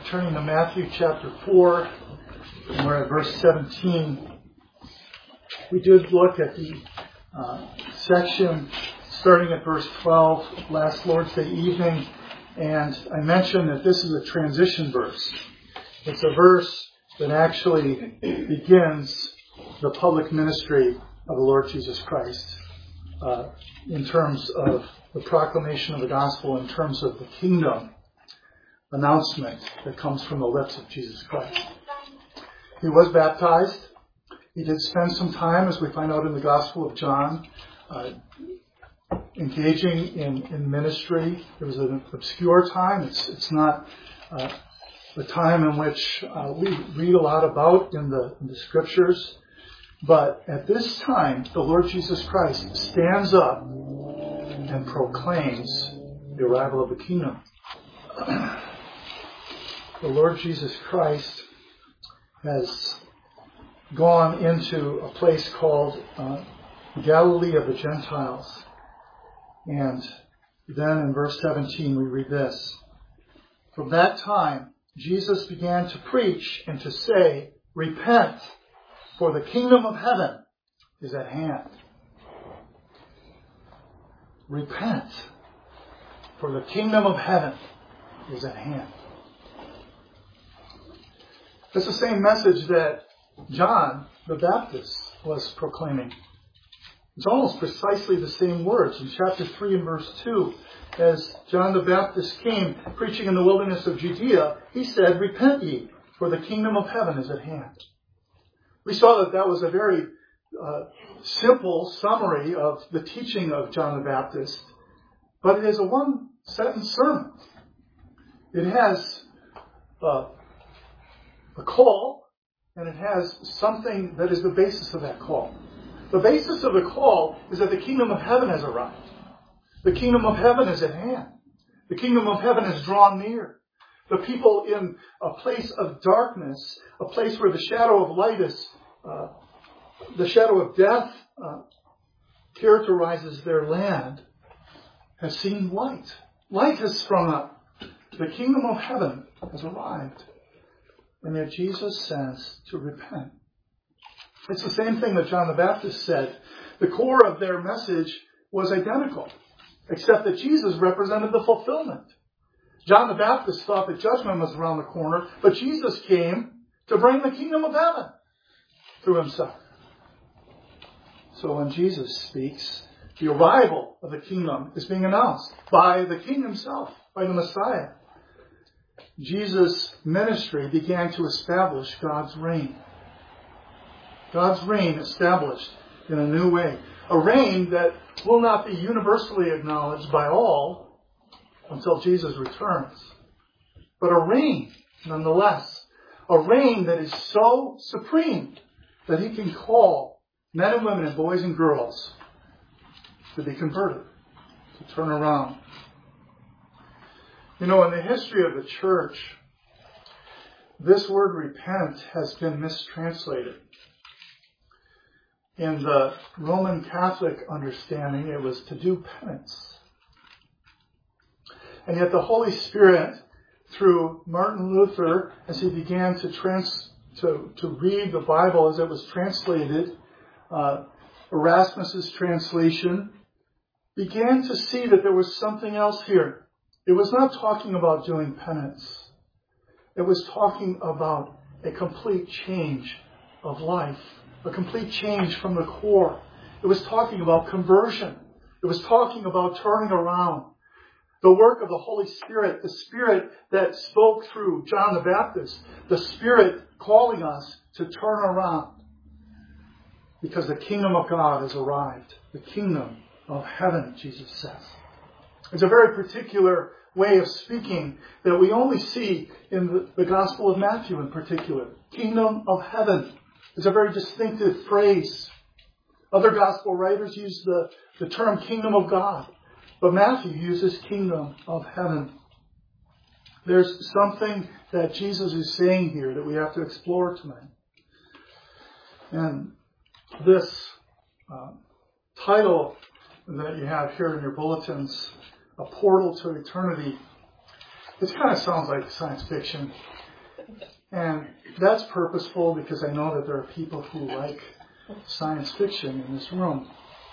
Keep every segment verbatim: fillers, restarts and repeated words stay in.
turning to Matthew chapter four, and we're at verse seventeen. We did look at the uh, section starting at verse twelve last Lord's Day evening, and I mentioned that this is a transition verse. It's a verse that actually begins the public ministry of the Lord Jesus Christ uh, in terms of the proclamation of the gospel, in terms of the kingdom announcement that comes from the lips of Jesus Christ. He was baptized. He did spend some time, as we find out in the Gospel of John, uh, engaging in, in ministry. It was an obscure time. It's, it's not uh, the time in which uh, we read a lot about in the, in the Scriptures. But at this time, the Lord Jesus Christ stands up and proclaims the arrival of the kingdom. The Lord Jesus Christ has gone into a place called uh, Galilee of the Gentiles. And then in verse seventeen we read this. From that time, Jesus began to preach and to say, "Repent, for the kingdom of heaven is at hand." Repent, for the kingdom of heaven is at hand. It's the same message that John the Baptist was proclaiming. It's almost precisely the same words. In chapter three and verse two, as John the Baptist came preaching in the wilderness of Judea, he said, "Repent ye, for the kingdom of heaven is at hand." We saw that that was a very uh, simple summary of the teaching of John the Baptist, but it is a one-sentence sermon. It has uh, a call, and it has something that is the basis of that call. The basis of the call is that the kingdom of heaven has arrived. The kingdom of heaven is at hand. The kingdom of heaven is drawn near. The people in a place of darkness, a place where the shadow of light is, uh, the shadow of death uh, characterizes their land, have seen light. Light has sprung up. The kingdom of heaven has arrived. And yet Jesus says to repent. It's the same thing that John the Baptist said. The core of their message was identical, except that Jesus represented the fulfillment. John the Baptist thought that judgment was around the corner, but Jesus came to bring the kingdom of heaven through himself. So when Jesus speaks, the arrival of the kingdom is being announced by the King himself, by the Messiah. Jesus' ministry began to establish God's reign. God's reign established in a new way. A reign that will not be universally acknowledged by all until Jesus returns. But a reign, nonetheless. A reign that is so supreme that he can call men and women and boys and girls to be converted, to turn around. You know, in the history of the church, this word repent has been mistranslated. In the Roman Catholic understanding, it was to do penance. And yet the Holy Spirit, through Martin Luther, as he began to trans, to, to read the Bible as it was translated, uh, Erasmus's translation, began to see that there was something else here. It was not talking about doing penance. It was talking about a complete change of life, a complete change from the core. It was talking about conversion. It was talking about turning around. The work of the Holy Spirit, the Spirit that spoke through John the Baptist, the Spirit calling us to turn around. Because the kingdom of God has arrived. The kingdom of heaven, Jesus says. It's a very particular way of speaking that we only see in the, the Gospel of Matthew in particular. Kingdom of heaven is a very distinctive phrase. Other Gospel writers use the, the term kingdom of God, but Matthew uses kingdom of heaven. There's something that Jesus is saying here that we have to explore tonight. And this uh, title that you have here in your bulletins, A Portal to Eternity, It kind of sounds like science fiction. And that's purposeful because I know that there are people who like science fiction in this room.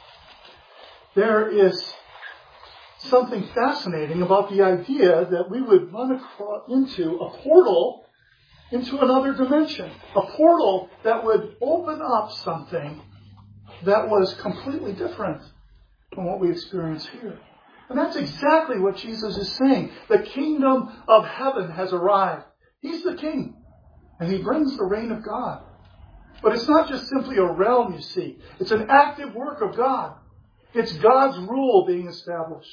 There is something fascinating about the idea that we would run across into a portal into another dimension. A portal that would open up something that was completely different from what we experience here. And that's exactly what Jesus is saying. The kingdom of heaven has arrived. He's the king. And he brings the reign of God. But it's not just simply a realm, you see. It's an active work of God. It's God's rule being established.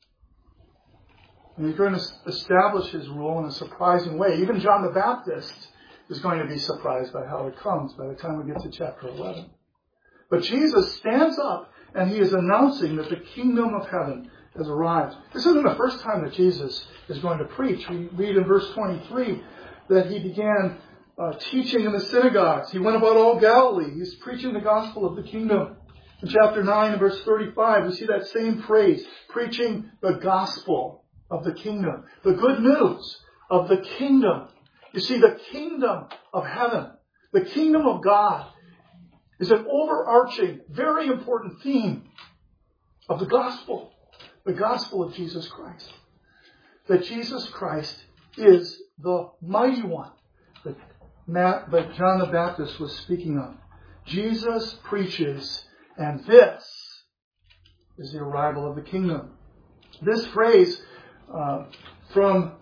And he's going to establish his rule in a surprising way. Even John the Baptist is going to be surprised by how it comes by the time we get to chapter eleven. But Jesus stands up and he is announcing that the kingdom of heaven has arrived. This isn't the first time that Jesus is going to preach. We read in verse twenty-three that he began uh, teaching in the synagogues. He went about all Galilee. He's preaching the gospel of the kingdom. In chapter nine and verse thirty-five, we see that same phrase, preaching the gospel of the kingdom. The good news of the kingdom. You see, the kingdom of heaven, the kingdom of God, is an overarching, very important theme of the gospel. The gospel of Jesus Christ. That Jesus Christ is the mighty one that, Matt, that John the Baptist was speaking of. Jesus preaches, and this is the arrival of the kingdom. This phrase uh, from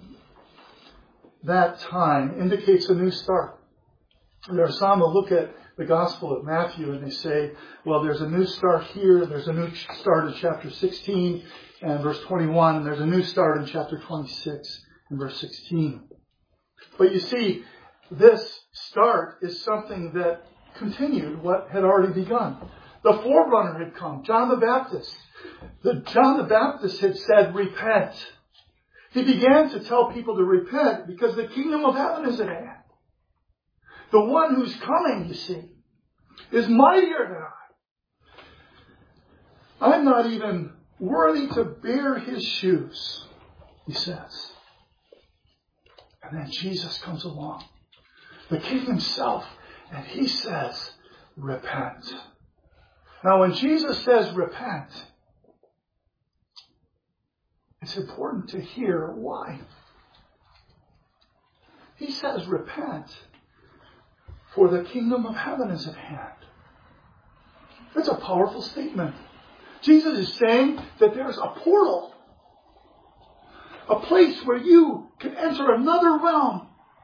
that time indicates a new start. There are some who look at the Gospel of Matthew and they say, well, there's a new start here, there's a new start in chapter sixteen and verse twenty-one, and there's a new start in chapter twenty-six and verse sixteen. But you see, this start is something that continued what had already begun. The forerunner had come, John the Baptist. The John the Baptist had said, repent. He began to tell people to repent because the kingdom of heaven is at hand. The one who's coming, you see, is mightier than I. I'm not even worthy to bear his shoes, he says. And then Jesus comes along, the king himself, and he says, repent. Now when Jesus says repent, it's important to hear why. He says repent, for the kingdom of heaven is at hand. That's a powerful statement. Jesus is saying that there's a portal, a place where you can enter another realm.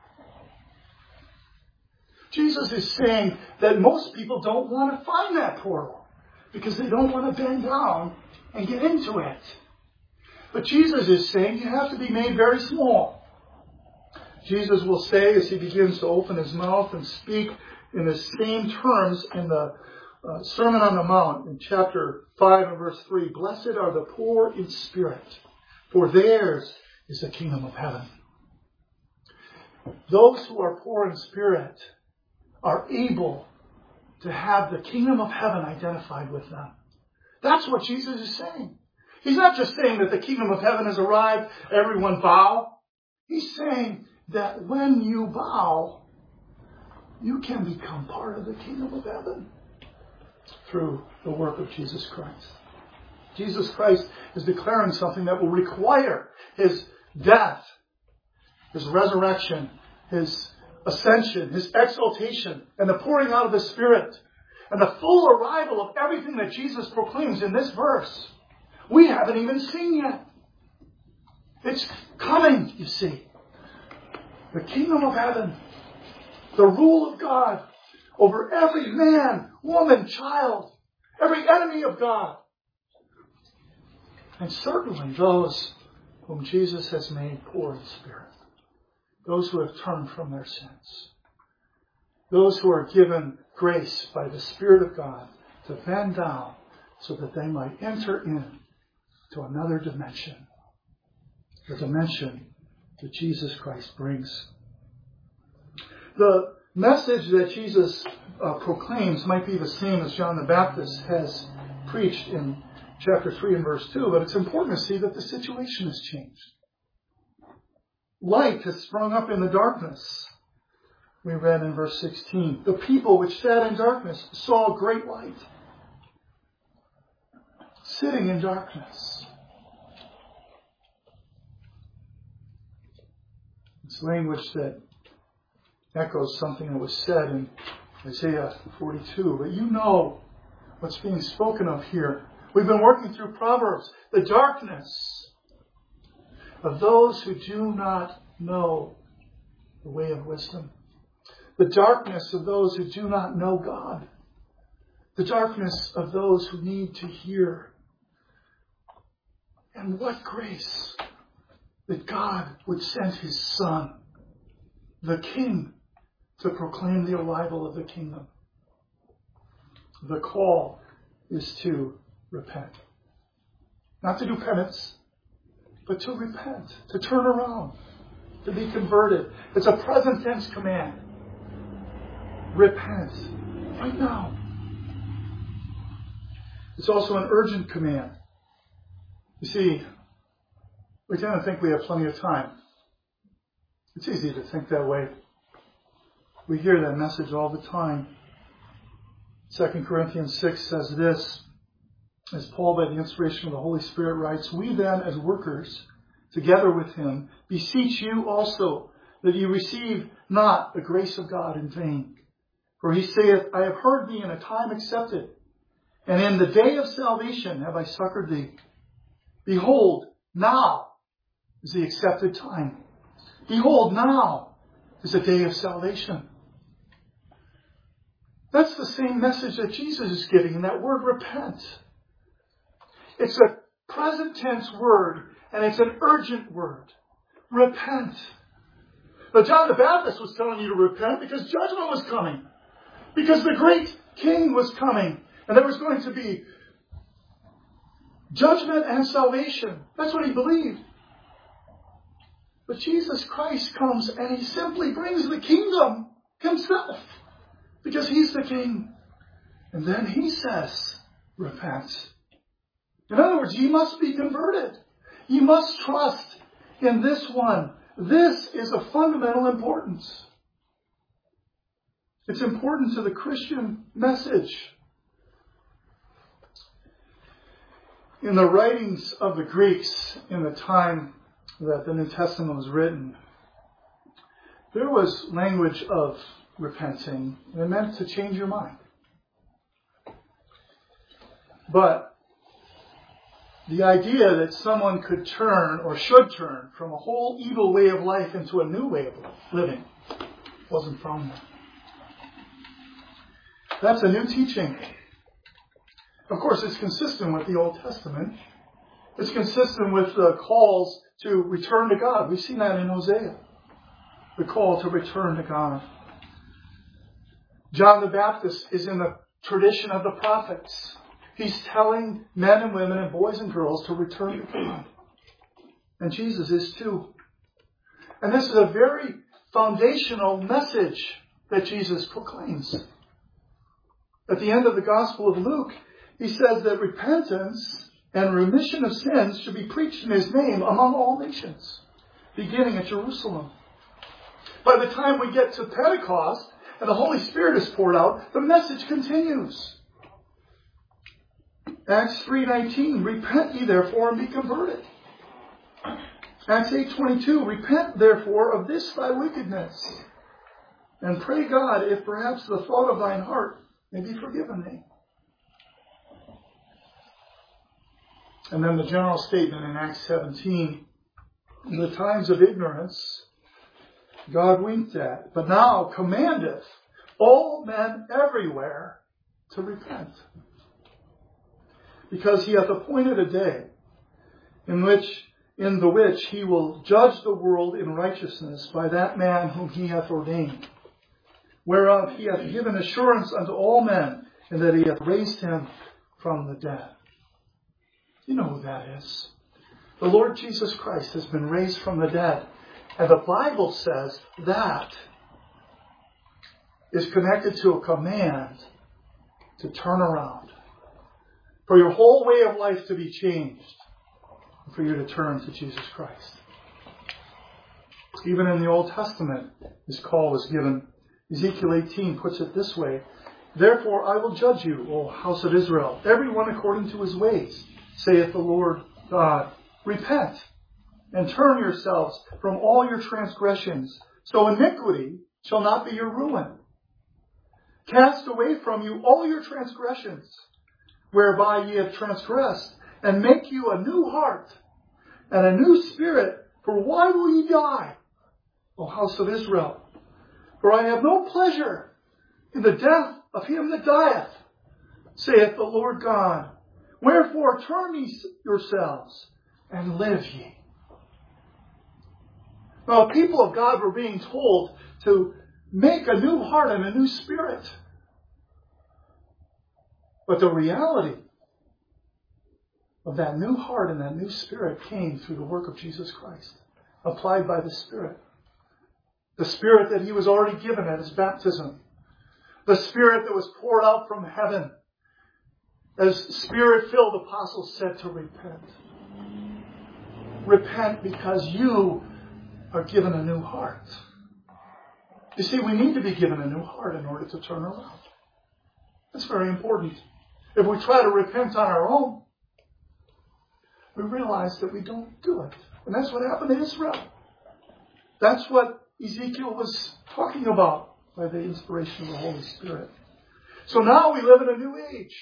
Jesus is saying that most people don't want to find that portal because they don't want to bend down and get into it. But Jesus is saying you have to be made very small. Jesus will say as he begins to open his mouth and speak in the same terms in the uh, Sermon on the Mount in chapter five and verse three, blessed are the poor in spirit, for theirs is the kingdom of heaven. Those who are poor in spirit are able to have the kingdom of heaven identified with them. That's what Jesus is saying. He's not just saying that the kingdom of heaven has arrived, everyone bow. He's saying that when you bow, you can become part of the kingdom of heaven through the work of Jesus Christ. Jesus Christ is declaring something that will require his death, his resurrection, his ascension, his exaltation, and the pouring out of the Spirit, and the full arrival of everything that Jesus proclaims in this verse. We haven't even seen yet. It's coming, you see. The kingdom of heaven, the rule of God over every man, woman, child, every enemy of God. And certainly those whom Jesus has made poor in spirit. Those who have turned from their sins. Those who are given grace by the Spirit of God to bend down so that they might enter in to another dimension. The dimension that Jesus Christ brings. The message that Jesus uh, proclaims might be the same as John the Baptist has preached in chapter three and verse two, but it's important to see that the situation has changed. light has sprung up in the darkness. We read in verse sixteen, the people which sat in darkness saw a great light. Sitting in darkness. It's language that echoes something that was said in Isaiah forty-two. But you know what's being spoken of here. We've been working through Proverbs. The darkness of those who do not know the way of wisdom. The darkness of those who do not know God. The darkness of those who need to hear. And what grace that God would send His Son, the King, to proclaim the arrival of the kingdom. The call is to repent. Not to do penance, but to repent, to turn around, to be converted. It's a present tense command. Repent right now. It's also an urgent command. You see, we tend to think we have plenty of time. It's easy to think that way. We hear that message all the time. Second Corinthians six says this, as Paul, by the inspiration of the Holy Spirit, writes, we then, as workers, together with him, beseech you also that you receive not the grace of God in vain. For he saith, I have heard thee in a time accepted, and in the day of salvation have I succored thee. Behold, now is the accepted time. Behold, now is the day of salvation. That's the same message that Jesus is giving in that word repent. It's a present tense word, and it's an urgent word. Repent. Now, John the Baptist was telling you to repent because judgment was coming. Because the great king was coming. And there was going to be judgment and salvation. That's what he believed. But Jesus Christ comes and he simply brings the kingdom himself. Because he's the king. And then he says, repent. In other words, you must be converted. You must trust in this one. This is of fundamental importance. It's important to the Christian message. In the writings of the Greeks in the time that the New Testament was written, there was language of repenting, and it meant to change your mind. But the idea that someone could turn or should turn from a whole evil way of life into a new way of living wasn't from them. That's a new teaching. Of course, it's consistent with the Old Testament. It's consistent with the calls to return to God. We've seen that in Hosea. The call to return to God. John the Baptist is in the tradition of the prophets. He's telling men and women and boys and girls to return to God. And Jesus is too. And this is a very foundational message that Jesus proclaims. At the end of the Gospel of Luke, he says that repentance and remission of sins should be preached in his name among all nations, beginning at Jerusalem. By the time we get to Pentecost and the Holy Spirit is poured out, the message continues. Acts three nineteen, repent ye therefore and be converted. Acts eight twenty-two, repent therefore of this thy wickedness, and pray God if perhaps the thought of thine heart may be forgiven thee. And then the general statement in Acts seventeen, in the times of ignorance, God winked at, but now commandeth all men everywhere to repent. Because he hath appointed a day in which, in the which he will judge the world in righteousness by that man whom he hath ordained, whereof he hath given assurance unto all men, and that he hath raised him from the dead. You know who that is. The Lord Jesus Christ has been raised from the dead. And the Bible says that is connected to a command to turn around. For your whole way of life to be changed. And for you to turn to Jesus Christ. Even in the Old Testament, this call was given. Ezekiel eighteen puts it this way: Therefore I will judge you, O house of Israel, everyone according to his ways, saith the Lord God. Repent and turn yourselves from all your transgressions, so iniquity shall not be your ruin. Cast away from you all your transgressions, whereby ye have transgressed, and make you a new heart and a new spirit. For why will ye die, O house of Israel? For I have no pleasure in the death of him that dieth, saith the Lord God. Wherefore turn ye yourselves, and live ye. Now, the people of God were being told to make a new heart and a new spirit. But the reality of that new heart and that new spirit came through the work of Jesus Christ, applied by the Spirit. The Spirit that he was already given at his baptism. The Spirit that was poured out from heaven. As Spirit-filled apostles said to repent. Repent because you are given a new heart. You see, we need to be given a new heart in order to turn around. That's very important. If we try to repent on our own, we realize that we don't do it. And that's what happened to Israel. That's what Ezekiel was talking about by the inspiration of the Holy Spirit. So now we live in a new age.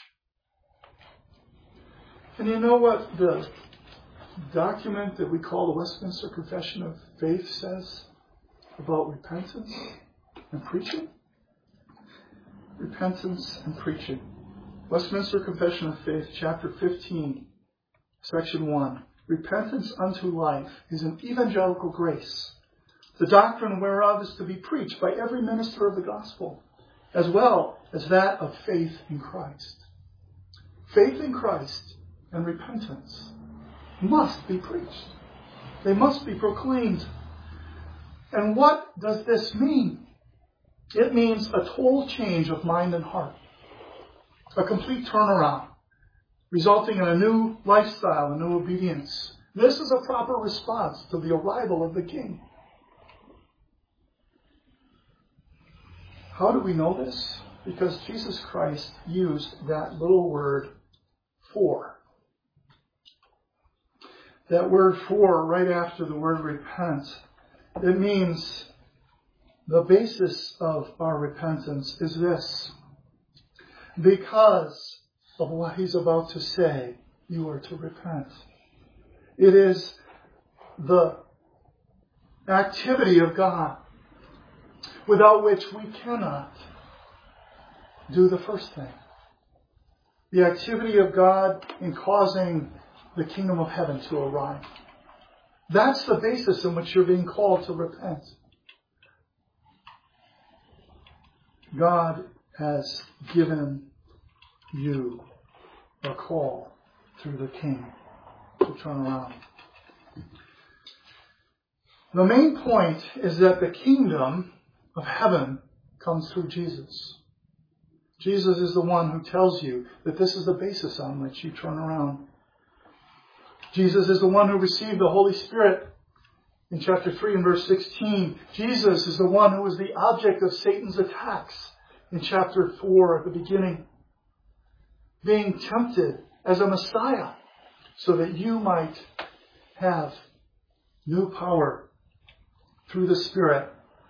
And you know what the document that we call the Westminster Confession of Faith says about repentance and preaching? Repentance and preaching. Westminster Confession of Faith, chapter fifteen, section one. Repentance unto life is an evangelical grace, the doctrine whereof is to be preached by every minister of the gospel, as well as that of faith in Christ. Faith in Christ and repentance must be preached. They must be proclaimed. And what does this mean? It means a total change of mind and heart. A complete turnaround, resulting in a new lifestyle, a new obedience. This is a proper response to the arrival of the King. How do we know this? Because Jesus Christ used that little word, for. That word for, right after the word repent, it means the basis of our repentance is this. Because of what he's about to say, you are to repent. It is the activity of God without which we cannot do the first thing. The activity of God in causing the kingdom of heaven to arrive. That's the basis in which you're being called to repent. God has given you a call through the King to turn around. The main point is that the kingdom of heaven comes through Jesus. Jesus is the one who tells you that this is the basis on which you turn around. Jesus is the one who received the Holy Spirit in chapter three and verse sixteen. Jesus is the one who was the object of Satan's attacks in chapter four at the beginning. Being tempted as a Messiah so that you might have new power through the Spirit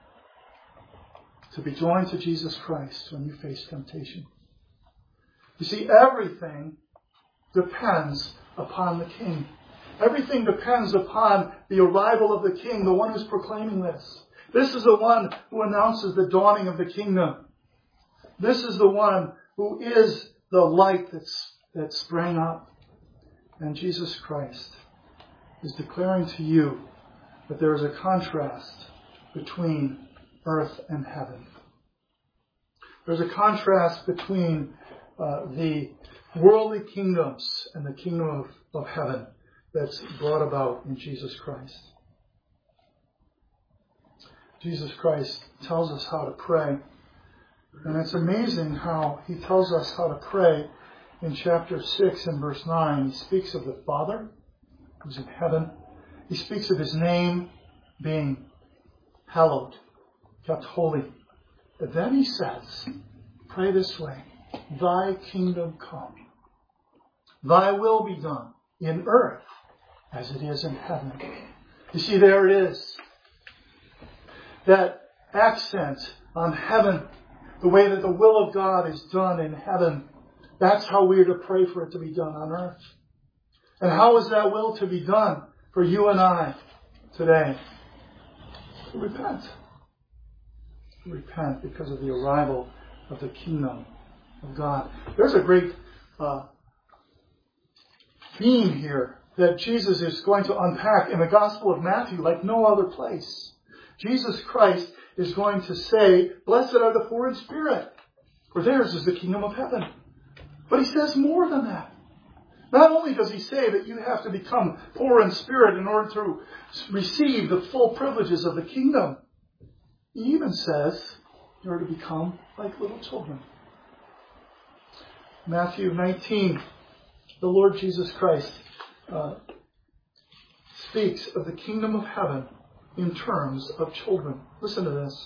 to be joined to Jesus Christ when you face temptation. You see, everything depends upon the King. Everything depends upon the arrival of the King, the one who's proclaiming this. This is the one who announces the dawning of the kingdom. This is the one who is the light that's, that sprang up. And Jesus Christ is declaring to you that there is a contrast between earth and heaven. There's a contrast between uh, the worldly kingdoms and the kingdom of, of heaven that's brought about in Jesus Christ. Jesus Christ tells us how to pray. And it's amazing how he tells us how to pray in chapter six and verse nine. He speaks of the Father who's in heaven. He speaks of his name being hallowed, kept holy. But then he says, pray this way, thy kingdom come. Thy will be done in earth as it is in heaven. You see, there it is. That accent on heaven, the way that the will of God is done in heaven, that's how we are to pray for it to be done on earth. And how is that will to be done for you and I today? To repent. To repent because of the arrival of the kingdom of God. There's a great uh, theme here that Jesus is going to unpack in the Gospel of Matthew like no other place. Jesus Christ is going to say, blessed are the poor in spirit, for theirs is the kingdom of heaven. But he says more than that. Not only does he say that you have to become poor in spirit in order to receive the full privileges of the kingdom, he even says you're to become like little children. Matthew nineteen, the Lord Jesus Christ uh, speaks of the kingdom of heaven in terms of children. Listen to this.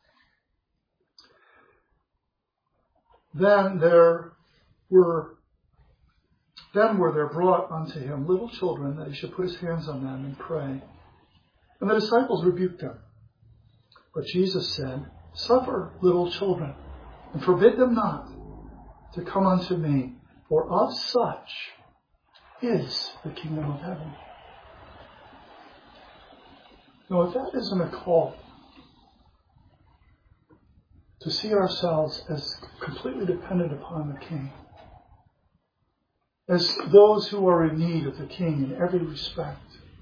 Then there were Then were there brought unto him little children, that he should put his hands on them and pray. And the disciples rebuked them. But Jesus said, suffer little children, and forbid them not to come unto me, for of such is the kingdom of heaven. Now, if that isn't a call to see ourselves as completely dependent upon the King, as those who are in need of the King in every respect,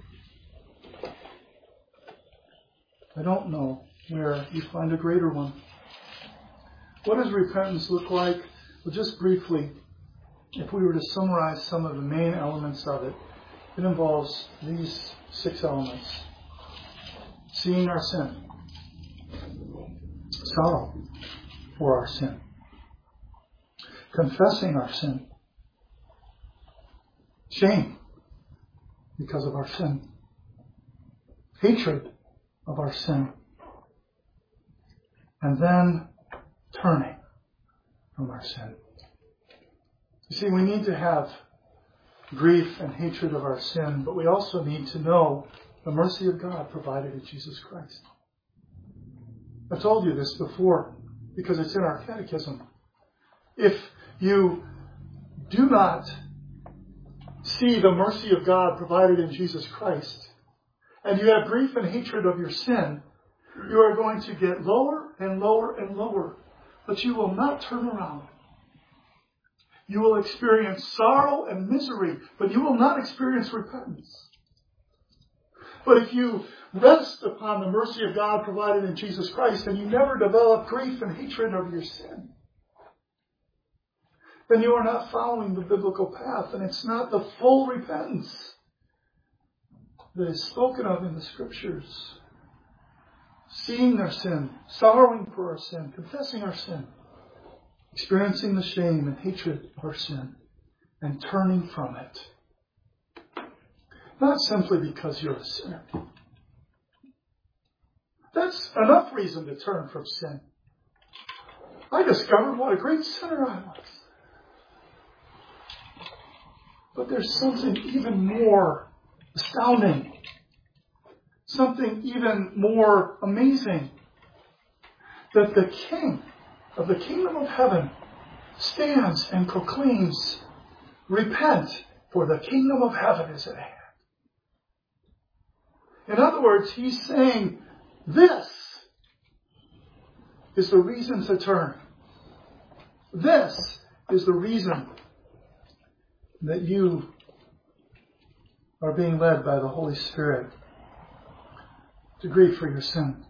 I don't know where you find a greater one. What does repentance look like? Well, just briefly, if we were to summarize some of the main elements of it, it involves these six elements. Seeing our sin. Sorrow for our sin. Confessing our sin. Shame because of our sin. Hatred of our sin. And then turning from our sin. You see, we need to have grief and hatred of our sin, but we also need to know the mercy of God provided in Jesus Christ. I've told you this before because it's in our catechism. If you do not see the mercy of God provided in Jesus Christ, and you have grief and hatred of your sin, you are going to get lower and lower and lower, but you will not turn around. You will experience sorrow and misery, but you will not experience repentance. But if you rest upon the mercy of God provided in Jesus Christ, and you never develop grief and hatred of your sin, then you are not following the biblical path, and it's not the full repentance that is spoken of in the Scriptures. Seeing our sin, sorrowing for our sin, confessing our sin, experiencing the shame and hatred of our sin, and turning from it. Not simply because you're a sinner. That's enough reason to turn from sin. I discovered what a great sinner I was. But there's something even more astounding, something even more amazing, that the King of the kingdom of heaven stands and proclaims, repent, for the kingdom of heaven is at hand. In other words, he's saying, this is the reason to turn. This is the reason that you are being led by the Holy Spirit to grieve for your sin,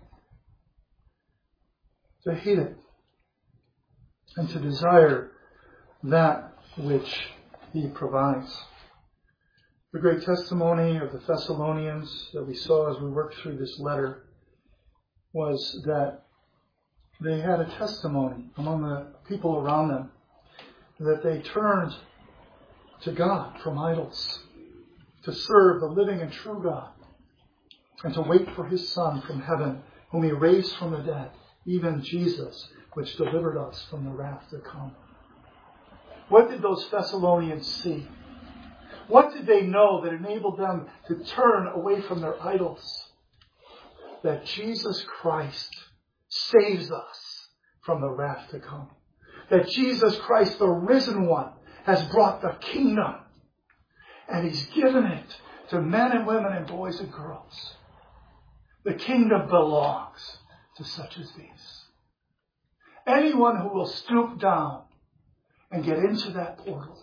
to hate it, and to desire that which he provides. The great testimony of the Thessalonians that we saw as we worked through this letter was that they had a testimony among the people around them that they turned to God from idols, to serve the living and true God, and to wait for his Son from heaven whom he raised from the dead, even Jesus, which delivered us from the wrath to come. What did those Thessalonians see? What did they know that enabled them to turn away from their idols? That Jesus Christ saves us from the wrath to come. That Jesus Christ, the risen one, has brought the kingdom. And he's given it to men and women and boys and girls. The kingdom belongs to such as these. Anyone who will stoop down and get into that portal.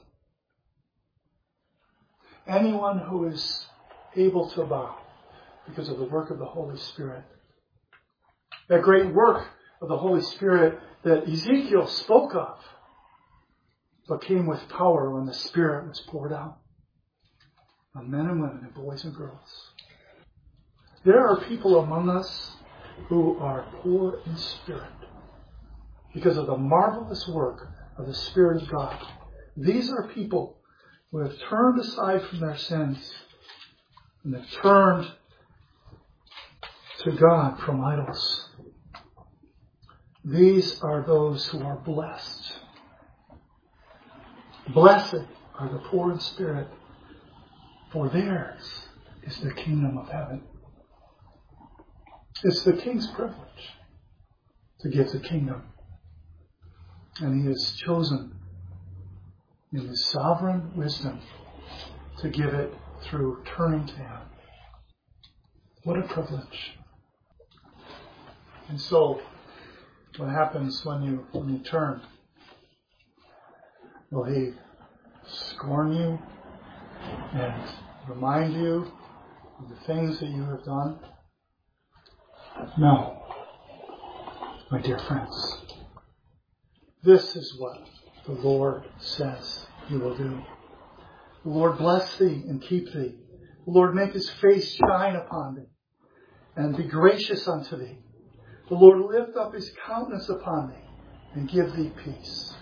Anyone who is able to bow because of the work of the Holy Spirit. That great work of the Holy Spirit that Ezekiel spoke of, but came with power when the Spirit was poured out on men and women and boys and girls. There are people among us who are poor in spirit because of the marvelous work of the Spirit of God. These are people who have turned aside from their sins and have turned to God from idols. These are those who are blessed. Blessed are the poor in spirit, for theirs is the kingdom of heaven. It's the king's privilege to give the kingdom. And he has chosen in his sovereign wisdom to give it through turning to him. What a privilege. And so, what happens when you when you turn? Will he scorn you and remind you of the things that you have done? No, my dear friends. This is what the Lord says he will do. The Lord bless thee and keep thee. The Lord make his face shine upon thee and be gracious unto thee. The Lord lift up his countenance upon thee and give thee peace.